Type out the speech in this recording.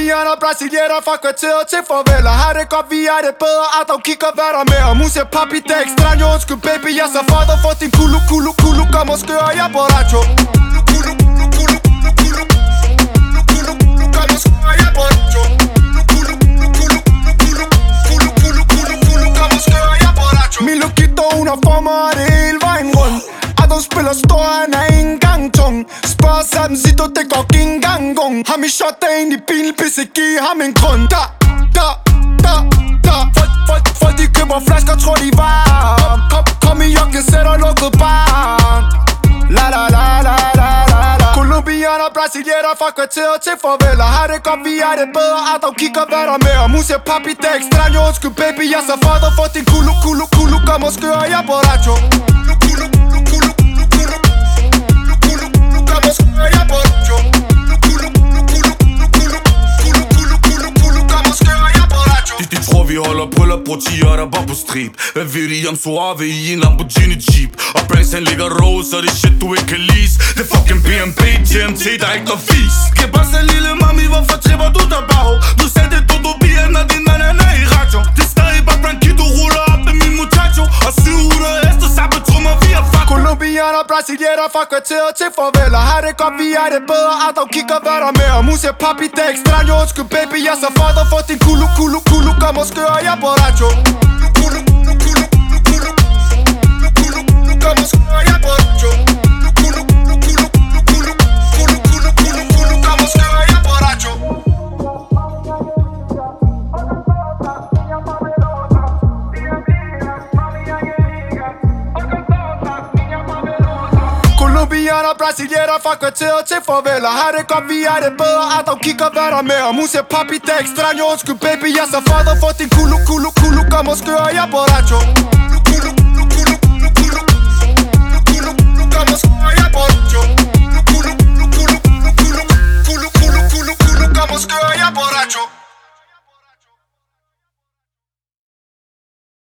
Colombianer, brasilianer fra kvarteret til farvel. Og har det godt, vi er det bedre, at dog kigger hvad der med. Og mus er papi, det er extraño. Undskyld baby, jeg så fader for din kulu. Kom og skør, jeg borracho. Kom og skør, jeg borracho. Kom og skør, jeg borracho. Min logitter, hun har former, og det hele vejen rundt. Og de spiller stor, han er ikke engang tung. Spørg sammen, sig du, det går ikke engang gung. Har min shot der ind i bilen, pisse, giv ham en grund. Da Folk de køber flasker, tror de var. Kom i jokke, sætter lukket barn. La la la la la la la. Colombianer, brasilianer fra kvarteret til farvel. Og har det godt, vi er det bedre, at dog kigger hvad der med. Og mus er papi, det er extraño. Undskyld baby, jeg så fader for din kulu. Kom og skør, jeg borracho. Kom og skør, jeg borracho. De tror vi holder bryllup, brutier der var på strip. Hvad ved de om Suave i en Lamborghini Jeep? Og Branks han ligger rose, så det shit du ikke kan lease. Det fucking BMP, TMT, der er ikke noget fis. Kan bare se lille mami, hvorfor tripper du der bag? Du sendte Dodo-bier, når din mand er i radio. Det er stadig bare Branky, du ruller op med min muchacho. Og 700 hester, sabbetrummer, vi er fuck. Colombianer, brasilianer fra kvarteret til farvel. Og har det godt, vi er det bedre, at dog kigger hvad der med. Og mus er papi, det er extraño. Undskyld baby, jeg så fader for din kulu. Kom og skør, jeg borracho. Kom og skør, jeg borracho. Kom og skør, jeg borracho. Colombianer, brasilianer fra kvarteret til farvel. Og har det godt, vi er det bedre, at dog kigger hvad der med. Og mus er papi, det er extraño. Undskyld baby, jeg så fader for din kulu. Kom og skør, jeg borracho.